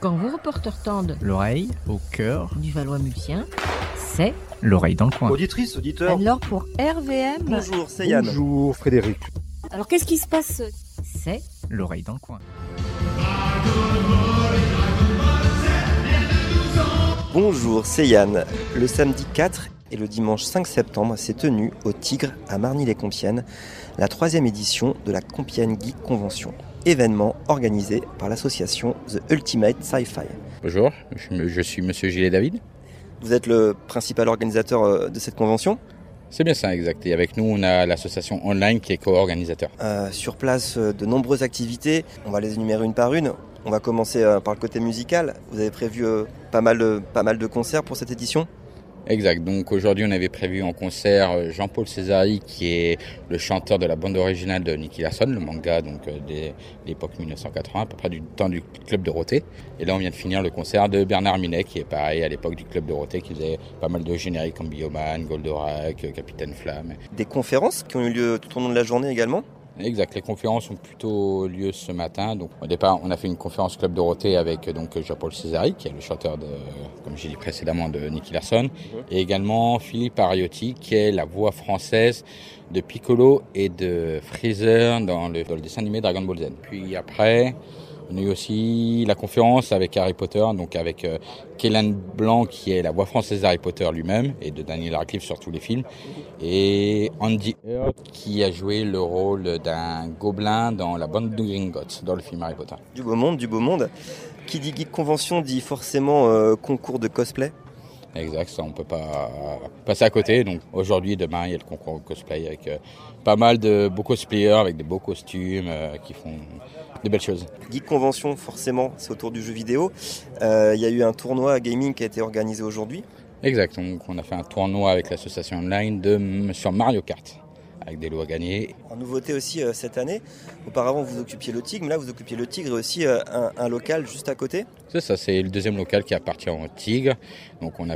Quand vos reporters tendent l'oreille au cœur du Valois-Multien, c'est l'oreille dans le coin. Auditrice, auditeur. alors pour RVM. Bonjour, c'est Yann. Bonjour Frédéric. Alors qu'est-ce qui se passe? C'est L'oreille dans le coin. Bonjour, c'est Yann. Le samedi 4 et le dimanche 5 septembre s'est tenue au Tigre à Marny-les-Compiègnes la 3e édition de la Compiègne Geek Convention, événement organisé par l'association The Ultimate Sci-Fi. Bonjour, je suis Monsieur Gillet David. Vous êtes le principal organisateur de cette convention. C'est bien ça, exact. Et avec nous, on a l'association online qui est co-organisateur. Sur place, de nombreuses activités. On va les énumérer une par une. On va commencer par le côté musical. Vous avez prévu pas mal de concerts pour cette édition ? Exact. Donc aujourd'hui, on avait prévu en concert Jean-Paul Césari, qui est le chanteur de la bande originale de Nicky Larson, le manga donc de l'époque 1980, à peu près du temps du Club Dorothée. Et là, on vient de finir le concert de Bernard Minet, qui est pareil à l'époque du Club Dorothée, qui faisait pas mal de génériques comme Bioman, Goldorak, Capitaine Flamme. Des conférences qui ont eu lieu tout au long de la journée également ? Exact, les conférences ont plutôt lieu ce matin. Donc, au départ, on a fait une conférence Club Dorothée avec Jean-Paul Césari, qui est le chanteur comme j'ai dit précédemment, de Nicky Larson, et également Philippe Ariotti, qui est la voix française de Piccolo et de Freezer dans le dessin animé Dragon Ball Z. Puis après, on a eu aussi la conférence avec Harry Potter, donc avec Kélan Blanc, qui est la voix française d'Harry Potter lui-même, et de Daniel Radcliffe sur tous les films, et Andy Hurt, qui a joué le rôle d'un gobelin dans la bande de Gringotts, dans le film Harry Potter. Du beau monde, du beau monde. Qui dit Geek Convention dit forcément concours de cosplay. Exact, ça on peut pas passer à côté. Donc aujourd'hui, demain, il y a le concours de cosplay avec pas mal de beaux cosplayers, avec des beaux costumes qui font de belles choses. Geek Convention, forcément, c'est autour du jeu vidéo. Il y a eu un tournoi gaming qui a été organisé aujourd'hui. Exact, donc on a fait un tournoi avec l'association online sur Mario Kart, avec des lots à gagner. En nouveauté aussi cette année, auparavant vous occupiez le Tigre, mais là vous occupiez le Tigre et aussi un local juste à côté. C'est ça, c'est le deuxième local qui appartient au Tigre. Donc on a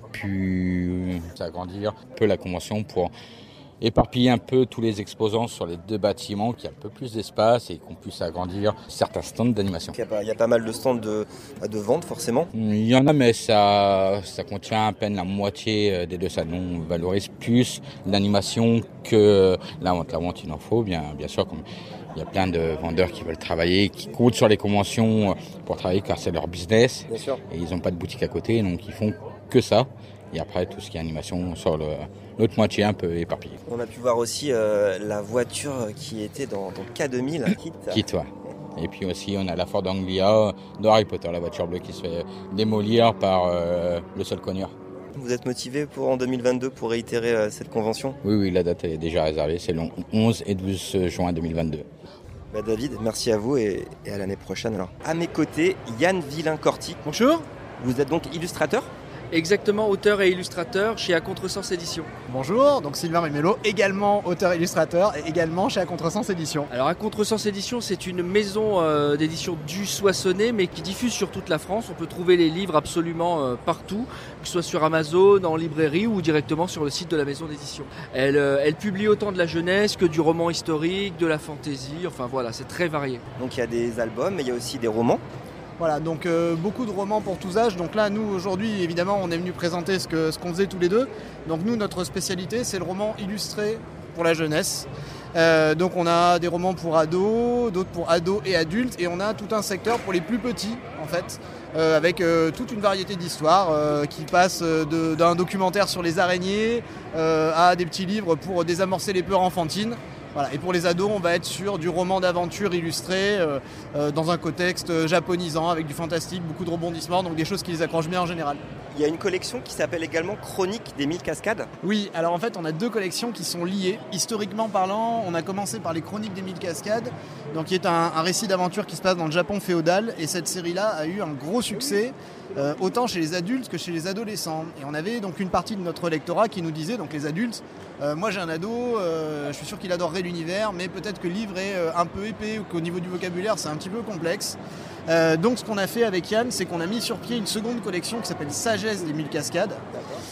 pu agrandir un peu la convention pour éparpiller un peu tous les exposants sur les deux bâtiments, qu'il y ait un peu plus d'espace et qu'on puisse agrandir certains stands d'animation. Il y a pas mal de stands de vente forcément. Il y en a, mais ça contient à peine la moitié des deux salles. On valorise plus l'animation que la vente. La vente, il en faut, bien sûr. Comme il y a plein de vendeurs qui veulent travailler, qui comptent sur les conventions pour travailler car c'est leur business. Bien sûr. Et ils n'ont pas de boutique à côté, donc ils font que ça. Et après, tout ce qui est animation sur l'autre moitié un peu éparpillée. On a pu voir aussi la voiture qui était dans K2000, Kit. Ouais. Et puis aussi, on a la Ford Anglia de Harry Potter, la voiture bleue qui se fait démolir par le seul cogneur. Vous êtes motivé en 2022 pour réitérer cette convention ? Oui, la date est déjà réservée. C'est le 11 et 12 juin 2022. David, merci à vous et à l'année prochaine. Alors, à mes côtés, Yann Villain-Corti. Bonjour. Vous êtes donc illustrateur ? Exactement, auteur et illustrateur chez A Contresens Éditions. Bonjour, donc Sylvain Rimello, également auteur-illustrateur et également chez A Contresens Éditions. Alors A Contresens Éditions, c'est une maison d'édition du Soissonnais mais qui diffuse sur toute la France. On peut trouver les livres absolument partout, que ce soit sur Amazon, en librairie ou directement sur le site de la maison d'édition. Elle publie autant de la jeunesse que du roman historique, de la fantaisie, enfin voilà, c'est très varié. Donc il y a des albums, mais il y a aussi des romans. Voilà, donc beaucoup de romans pour tous âges. Donc là, nous, aujourd'hui, évidemment, on est venu présenter ce qu'on faisait tous les deux. Donc nous, notre spécialité, c'est le roman illustré pour la jeunesse. Donc on a des romans pour ados, d'autres pour ados et adultes. Et on a tout un secteur pour les plus petits, en fait, avec toute une variété d'histoires qui passent d'un documentaire sur les araignées à des petits livres pour désamorcer les peurs enfantines. Voilà. Et pour les ados, on va être sur du roman d'aventure illustré dans un contexte japonisant avec du fantastique, beaucoup de rebondissements, donc des choses qui les accrochent bien en général. Il y a une collection qui s'appelle également Chronique des 1000 cascades. Oui, alors en fait, on a deux collections qui sont liées. Historiquement parlant, on a commencé par les Chroniques des 1000 cascades, donc qui est un récit d'aventure qui se passe dans le Japon féodal. Et cette série-là a eu un gros succès, autant chez les adultes que chez les adolescents. Et on avait donc une partie de notre lectorat qui nous disait, donc les adultes, moi j'ai un ado, je suis sûr qu'il adorerait l'univers, mais peut-être que le livre est un peu épais ou qu'au niveau du vocabulaire c'est un petit peu complexe. Donc ce qu'on a fait avec Yann, c'est qu'on a mis sur pied une seconde collection qui s'appelle Sagesse des 1000 cascades.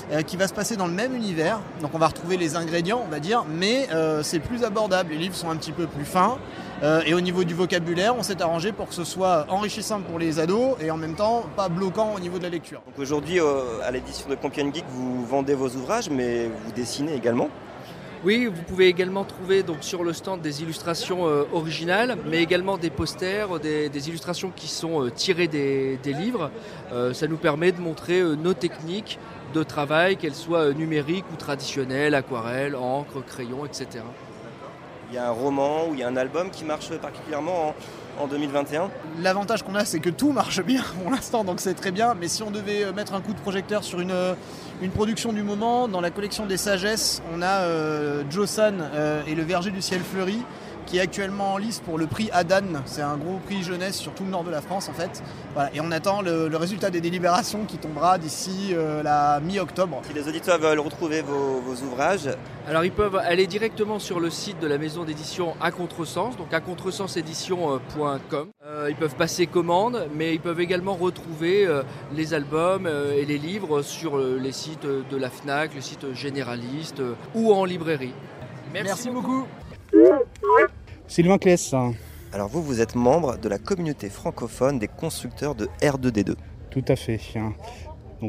qui va se passer dans le même univers. Donc on va retrouver les ingrédients, on va dire, mais c'est plus abordable. Les livres sont un petit peu plus fins. Et au niveau du vocabulaire, on s'est arrangé pour que ce soit enrichissant pour les ados et en même temps pas bloquant au niveau de la lecture. Donc aujourd'hui, à l'édition de Compiègne Geek, vous vendez vos ouvrages, mais vous dessinez également ? Oui, vous pouvez également trouver donc, sur le stand des illustrations originales, mais également des posters, des illustrations qui sont tirées des livres. Ça nous permet de montrer nos techniques de travail, qu'elles soient numériques ou traditionnelles, aquarelle, encre, crayon, etc. Il y a un roman ou il y a un album qui marche particulièrement en 2021 ? L'avantage qu'on a, c'est que tout marche bien pour l'instant, donc c'est très bien. Mais si on devait mettre un coup de projecteur sur une production du moment, dans la collection des sagesses, on a Josan et le verger du ciel fleuri, qui est actuellement en lice pour le prix Adan. C'est un gros prix jeunesse sur tout le nord de la France en fait. Voilà. Et on attend le résultat des délibérations qui tombera d'ici la mi-octobre. Si les auditeurs veulent retrouver vos ouvrages... Alors ils peuvent aller directement sur le site de la maison d'édition À Contresens, donc acontresensédition.com. Ils peuvent passer commande, mais ils peuvent également retrouver les albums et les livres sur les sites de la FNAC, le site généraliste ou en librairie. Merci beaucoup. Sylvain Kless. Alors vous êtes membre de la communauté francophone des constructeurs de R2D2. Tout à fait. Donc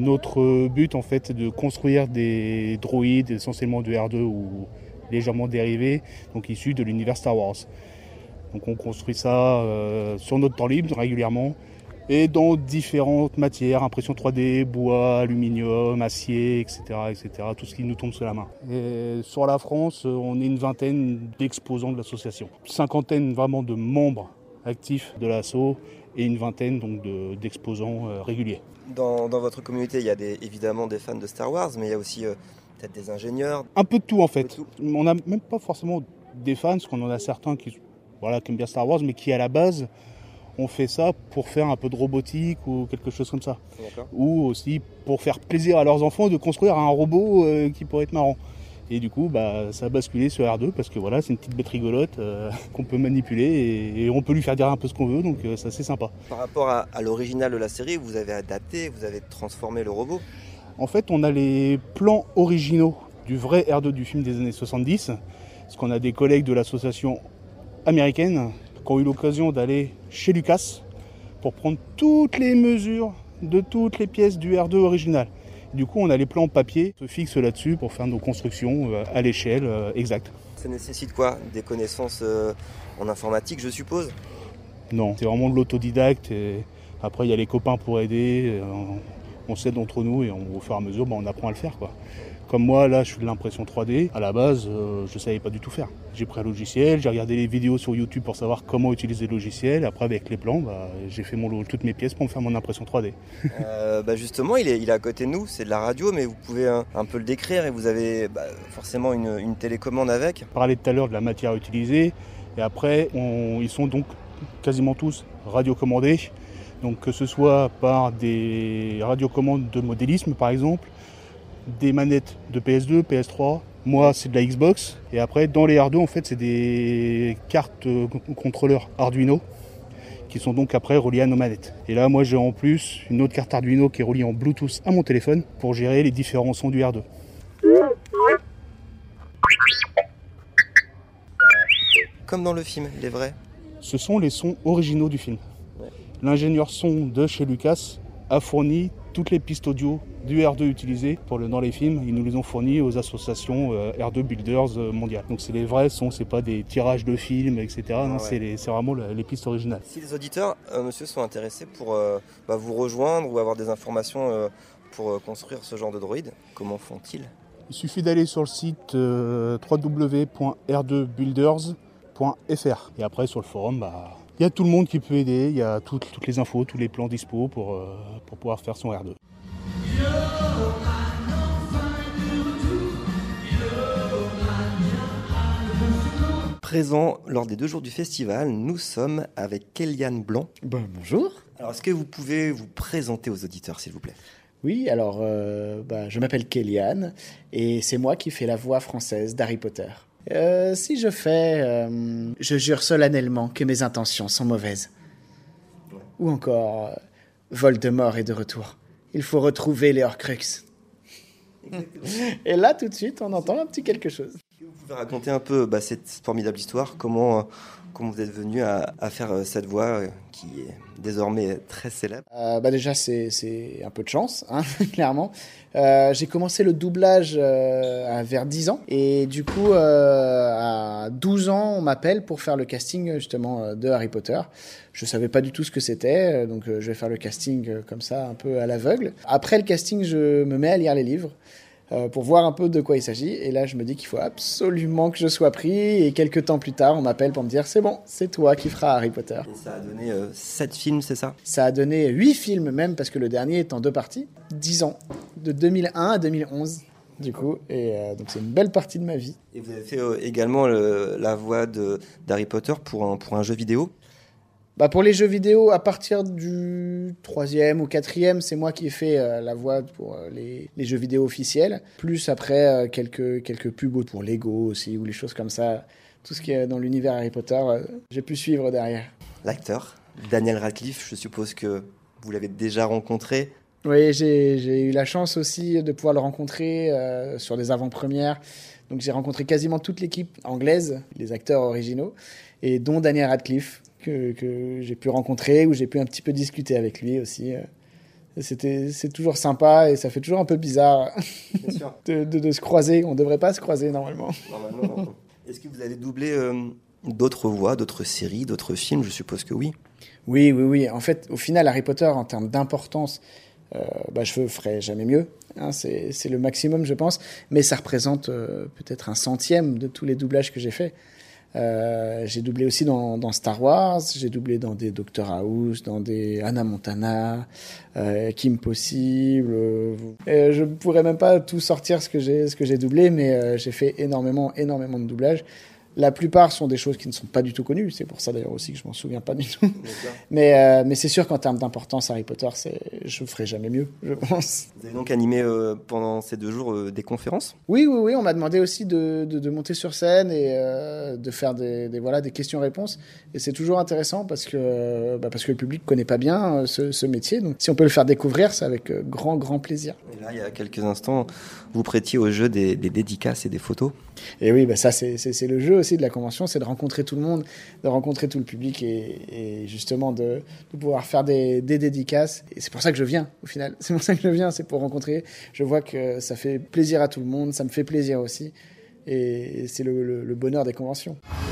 notre but en fait c'est de construire des droïdes essentiellement de R2 ou légèrement dérivés, donc issus de l'univers Star Wars. Donc on construit ça sur notre temps libre régulièrement et dans différentes matières, impression 3D, bois, aluminium, acier, etc., tout ce qui nous tombe sous la main. Et sur la France, on est une vingtaine d'exposants de l'association. 50 vraiment de membres actifs de l'asso et une vingtaine donc d'exposants réguliers. Dans votre communauté, il y a évidemment des fans de Star Wars, mais il y a aussi peut-être des ingénieurs. Un peu de tout en fait. On n'a même pas forcément des fans, parce qu'on en a certains qui aiment bien Star Wars, mais qui à la base on fait ça pour faire un peu de robotique ou quelque chose comme ça. D'accord. Ou aussi pour faire plaisir à leurs enfants de construire un robot qui pourrait être marrant. Et du coup, ça a basculé sur R2 parce que c'est une petite bête rigolote qu'on peut manipuler et on peut lui faire dire un peu ce qu'on veut, donc ça c'est sympa. Par rapport à l'original de la série, vous avez adapté, vous avez transformé le robot. En fait, on a les plans originaux du vrai R2 du film des années 70, parce qu'on a des collègues de l'association américaine qui ont eu l'occasion d'aller chez Lucas pour prendre toutes les mesures de toutes les pièces du R2 original. Du coup, on a les plans papier, on se fixe là-dessus pour faire nos constructions à l'échelle exacte. Ça nécessite quoi ? Des connaissances en informatique, je suppose ? Non, c'est vraiment de l'autodidacte. Et après, il y a les copains pour aider. On s'aide entre nous et au fur et à mesure, on apprend à le faire, quoi. Comme moi, là, je fais de l'impression 3D. À la base, je ne savais pas du tout faire. J'ai pris un logiciel, j'ai regardé les vidéos sur YouTube pour savoir comment utiliser le logiciel. Après, avec les plans, j'ai fait toutes mes pièces pour me faire mon impression 3D. Justement, il est à côté de nous. C'est de la radio, mais vous pouvez un peu le décrire. Et vous avez forcément une télécommande avec. On parlait tout à l'heure de la matière utilisée. Et après, ils sont donc quasiment tous radiocommandés. Donc que ce soit par des radiocommandes de modélisme, par exemple, des manettes de PS2, PS3, moi c'est de la Xbox, et après dans les R2 en fait c'est des cartes contrôleurs Arduino qui sont donc après reliées à nos manettes. Et là moi j'ai en plus une autre carte Arduino qui est reliée en Bluetooth à mon téléphone pour gérer les différents sons du R2. Comme dans le film, les vrais. Ce sont les sons originaux du film. Ouais. L'ingénieur son de chez Lucas a fourni toutes les pistes audio du R2 utilisées dans les films. Ils nous les ont fournis aux associations R2 Builders mondiales. Donc c'est les vrais sons, c'est pas des tirages de films, etc. Non, ouais. C'est vraiment les pistes originales. Si les auditeurs, monsieur, sont intéressés pour vous rejoindre ou avoir des informations pour construire ce genre de droïde, comment font-ils ? Il suffit d'aller sur le site www.r2builders.fr et après sur le forum, il y a tout le monde qui peut aider, il y a toutes les infos, tous les plans dispo pour pouvoir faire son R2. Présent lors des 2 jours du festival, nous sommes avec Kéliane Blanc. Bonjour. Alors, est-ce que vous pouvez vous présenter aux auditeurs, s'il vous plaît ? Oui, alors je m'appelle Kéliane et c'est moi qui fais la voix française d'Harry Potter. Si je fais « Je jure solennellement que mes intentions sont mauvaises ». Ou encore « Voldemort est de retour. Il faut retrouver les Horcruxes ». Et là, tout de suite, on entend un petit quelque chose. Vous pouvez raconter un peu cette formidable histoire, comment vous êtes venu à faire cette voix qui est désormais très célèbre? Déjà, c'est un peu de chance, hein, clairement. J'ai commencé le doublage vers 10 ans. Et du coup, à 12 ans, on m'appelle pour faire le casting justement de Harry Potter. Je ne savais pas du tout ce que c'était, donc je vais faire le casting comme ça, un peu à l'aveugle. Après le casting, je me mets à lire les livres. Pour voir un peu de quoi il s'agit. Et là, je me dis qu'il faut absolument que je sois pris. Et quelques temps plus tard, on m'appelle pour me dire « C'est bon, c'est toi qui feras Harry Potter ». Et ça a donné 7 films, c'est ça? Ça a donné 8 films même, parce que le dernier est en 2 parties. 10 ans, de 2001 à 2011, du coup. Et donc, c'est une belle partie de ma vie. Et vous avez fait également la voix d'Harry Potter pour un jeu vidéo? Pour les jeux vidéo, à partir du 3e ou 4e, c'est moi qui ai fait la voix pour les jeux vidéo officiels. Plus après, quelques pubs pour Lego aussi, ou les choses comme ça. Tout ce qui est dans l'univers Harry Potter, j'ai pu suivre derrière. L'acteur, Daniel Radcliffe, je suppose que vous l'avez déjà rencontré. Oui, j'ai eu la chance aussi de pouvoir le rencontrer sur des avant-premières. Donc j'ai rencontré quasiment toute l'équipe anglaise, les acteurs originaux, et dont Daniel Radcliffe, que j'ai pu rencontrer, où j'ai pu un petit peu discuter avec lui aussi. C'est toujours sympa et ça fait toujours un peu bizarre de se croiser. On ne devrait pas se croiser normalement. Non. Est-ce que vous allez doubler d'autres voix, d'autres séries, d'autres films? Je suppose que oui. Oui. En fait, au final, Harry Potter, en termes d'importance, je ne ferai jamais mieux. Hein, c'est le maximum, je pense. Mais ça représente peut-être 1/100 de tous les doublages que j'ai faits. J'ai doublé aussi dans Star Wars, j'ai doublé dans des Doctor House, dans des Hannah Montana, Kim Possible. Je pourrais même pas tout sortir ce que j'ai doublé, mais j'ai fait énormément de doublages. La plupart sont des choses qui ne sont pas du tout connues. C'est pour ça d'ailleurs aussi que je m'en souviens pas du tout. Mais c'est sûr qu'en termes d'importance, Harry Potter, je ferai jamais mieux, je pense. Vous avez donc animé pendant ces 2 jours des conférences? Oui. On m'a demandé aussi de monter sur scène et de faire des questions-réponses. Et c'est toujours intéressant parce que le public connaît pas bien ce métier. Donc si on peut le faire découvrir, c'est avec grand plaisir. Et là, il y a quelques instants, vous prêtiez au jeu des dédicaces et des photos. Et oui, ça c'est le jeu aussi de la convention, c'est de rencontrer tout le monde, de rencontrer tout le public et justement de pouvoir faire des dédicaces. Et c'est pour ça que je viens au final, c'est pour rencontrer. Je vois que ça fait plaisir à tout le monde, ça me fait plaisir aussi et c'est le bonheur des conventions.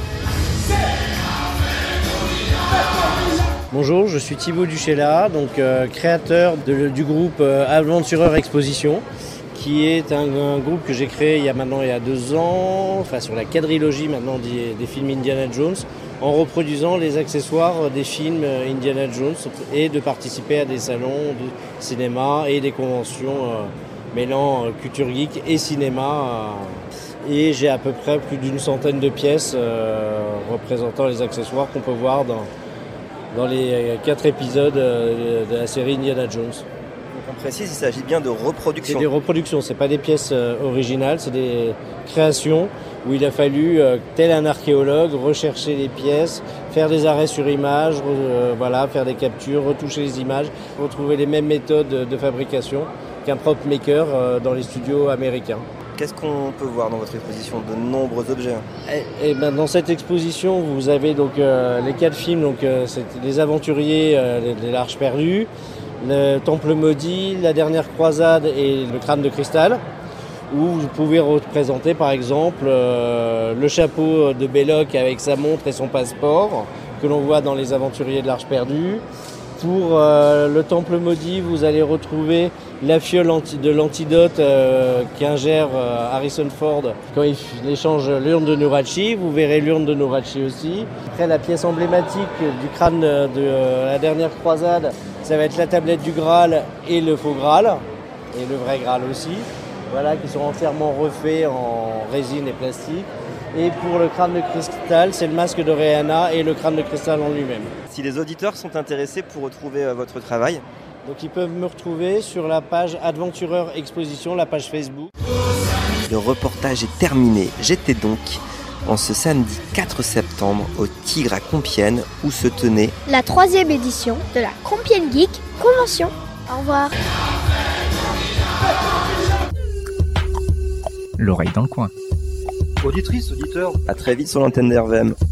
Bonjour, je suis Thibaut Duchella, donc créateur du groupe Aventureur Exposition, qui est un groupe que j'ai créé il y a 2 ans, sur la quadrilogie maintenant des films Indiana Jones, en reproduisant les accessoires des films Indiana Jones et de participer à des salons de cinéma et des conventions mêlant culture geek et cinéma. Et j'ai à peu près plus d'une centaine de pièces représentant les accessoires qu'on peut voir dans les 4 épisodes de la série Indiana Jones. On précise, il s'agit bien de reproductions. C'est des reproductions, c'est pas des pièces originales, c'est des créations où il a fallu, tel un archéologue, rechercher les pièces, faire des arrêts sur image, faire des captures, retoucher les images, retrouver les mêmes méthodes de fabrication qu'un prop maker dans les studios américains. Qu'est-ce qu'on peut voir dans votre exposition? De nombreux objets. Dans cette exposition, vous avez donc les 4 films, c'est Les Aventuriers, les L'Arche perdue, Le Temple maudit, La dernière croisade et Le crâne de cristal, où vous pouvez représenter par exemple le chapeau de Belloc avec sa montre et son passeport que l'on voit dans Les Aventuriers de l'Arche perdue. Pour le Temple maudit, vous allez retrouver la fiole de l'antidote qu'ingère Harrison Ford quand il échange l'urne de Nurachi. Vous verrez l'urne de Nurachi aussi. Après, la pièce emblématique du crâne de la dernière croisade, ça va être la tablette du Graal et le faux Graal, et le vrai Graal aussi, qui sont entièrement refaits en résine et plastique. Et pour le crâne de cristal, c'est le masque de Rihanna et le crâne de cristal en lui-même. Si les auditeurs sont intéressés pour retrouver votre travail, donc ils peuvent me retrouver sur la page Aventureur Exposition, la page Facebook. Le reportage est terminé. J'étais donc en ce samedi 4 septembre au Tigre à Compiègne où se tenait la 3e édition de la Compiègne Geek Convention. Au revoir. L'oreille dans le coin. Auditrice, auditeur. À très vite sur l'antenne d'RVM.